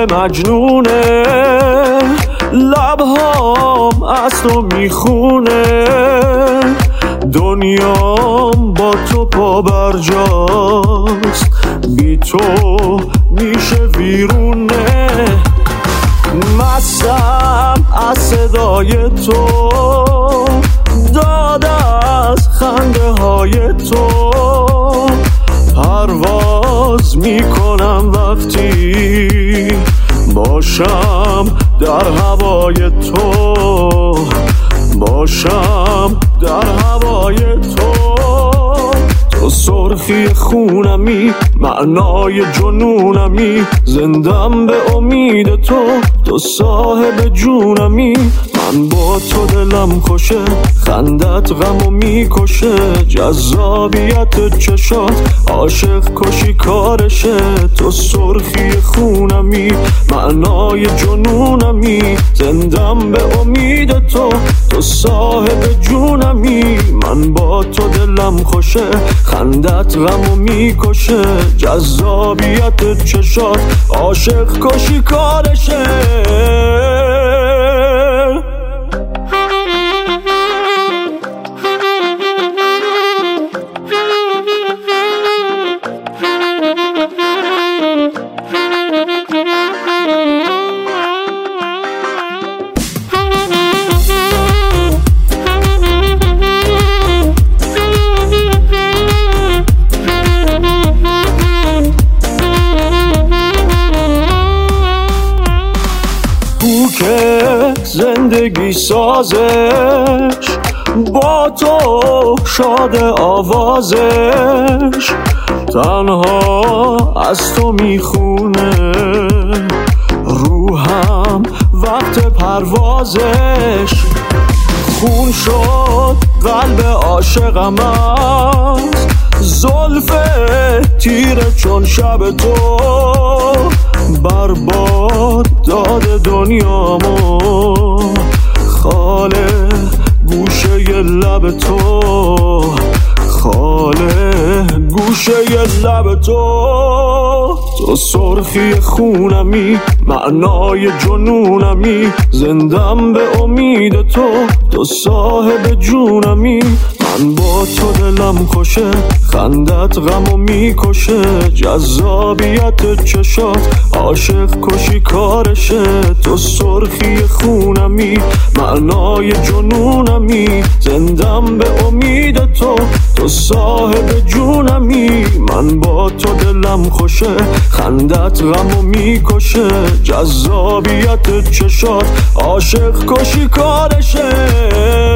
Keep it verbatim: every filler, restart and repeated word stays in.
مجنونه، لبهام از تو میخونه، دنیام با تو پا برجاست، بی تو میشه ویرونه. مستم از صدای تو، داد از خنده های تو، پرواز میکنم وقتی باشم در هوای تو، باشم در هوای تو. تو سرخی خونمی، معنای جنونمی، زندم به امید تو، تو صاحب جونمی. من با تو دلم خوشه، خندت غمو میکشه، جذابیت چشات عاشق کشی کارشه. تو سرخی خونمی، معنای جنونمی، زندم به امید تو، تو صاحب جونمی. من با تو دلم خوشه، خندت غمو میکشه، جذابیت چشات عاشق کشی کارشه. که زندگی سازش با تو شاد آوازش، تنها از تو میخونه روحم وقت پروازش. خون شد قلب عاشقم از زلف تیره چون شب تو، برباد داده دنیامو خاله گوشه لب تو، خاله گوشه لب تو. تو سرخی خونمی، معنای جنونمی، زندم به امید تو، تو صاحب جونمی. من با تو دلم خوشه، خندت غمو میکشه، جذابیت چشات عاشق کشی کارشه. تو سرخی خونمی، معنای جنونمی، زندم به امید تو، تو صاحب جونمی. من با تو دلم خوشه، خندت غمو میکشه، جذابیت چشات عاشق کشی کارشه.